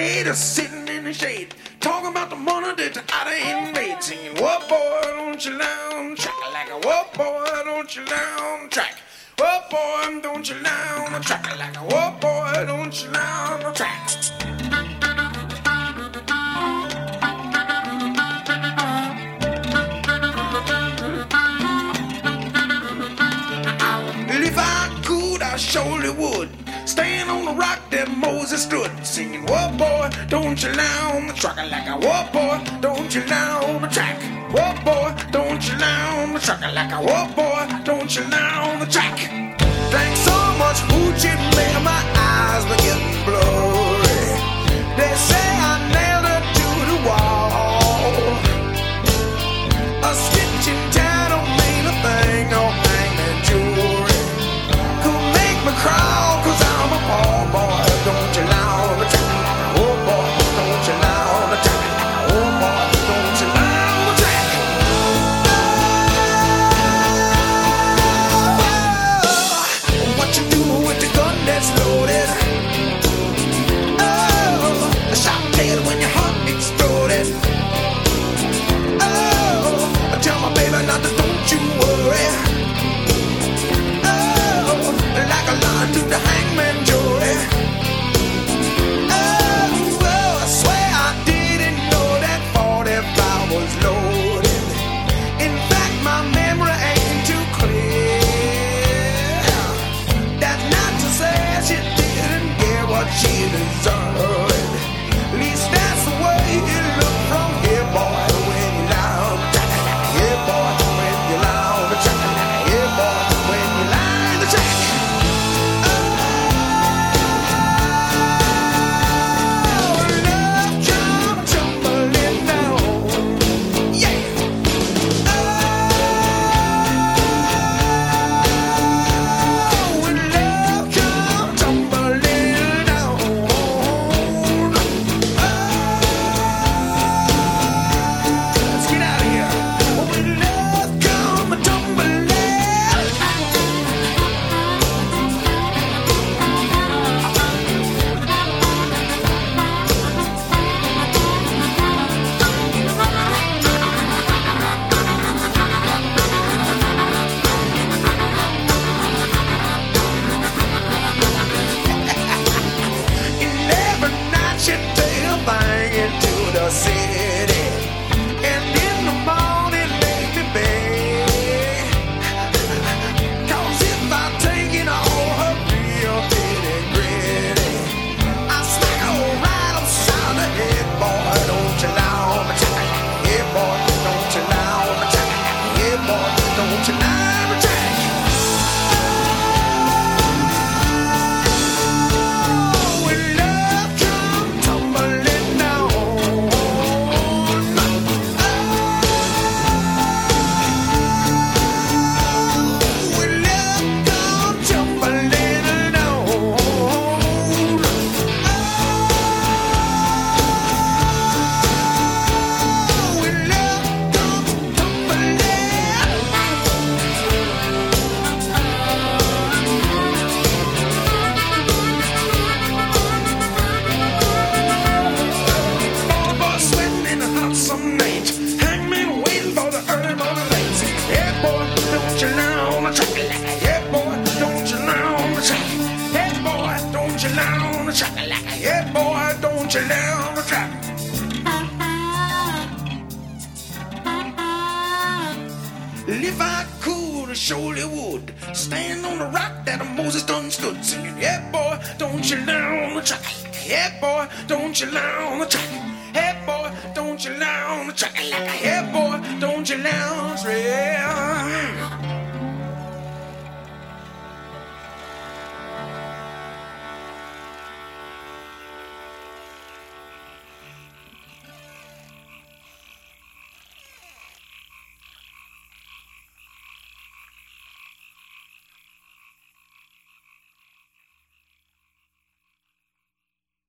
haters sitting in the shade, talking about the money that I ain't made, singing, "What boy, don't you down track like a what boy, don't you down track? What boy, don't you down track like a what boy, don't you down track?" If I could, I surely would stand on the rock that Moses stood, singing, "What boy, don't you down the track like a what boy, don't you down the track? What boy, don't you down the track like a what boy, don't you down the track?" Thanks so much, Hoochie, made my eyes begin blurry. They say I nailed her to the wall. A stitch and tie don't mean a thing, no hangman jewelry could make me crawl, 'cause I'm a poor boy, don't you down the track like a oh boy, don't you down the track like a oh boy, don't you down the track? What you do with the gun that's loaded? Oh, a shot tail when your heart exploded. Oh, tell my baby not to, don't you worry. Oh, like a line to the hangman jury. Oh, I swear I didn't know that 45 was loaded. In fact, my memory ain't too clear. That's not to say she didn't get what she deserved. At least that's the way it looked from here, boy. When you lie on the track, here, boy. When you lie on the track, here, boy. When you lie on the track. Into the city, and in the morning make me beg. 'Cause if I take it all her real pretty gritty, I smack her right upside the head, boy. Don't you lie on the track like a head, boy. Don't you lie on the track like a head, boy. Don't you lie on the track. If I could, I surely would stand on the rock that Moses done stood, singing, "Yeah, boy, don't you lie on the track. Yeah, boy, don't you lie on the track. Yeah, boy, don't you lie on the track like a yeah, boy, don't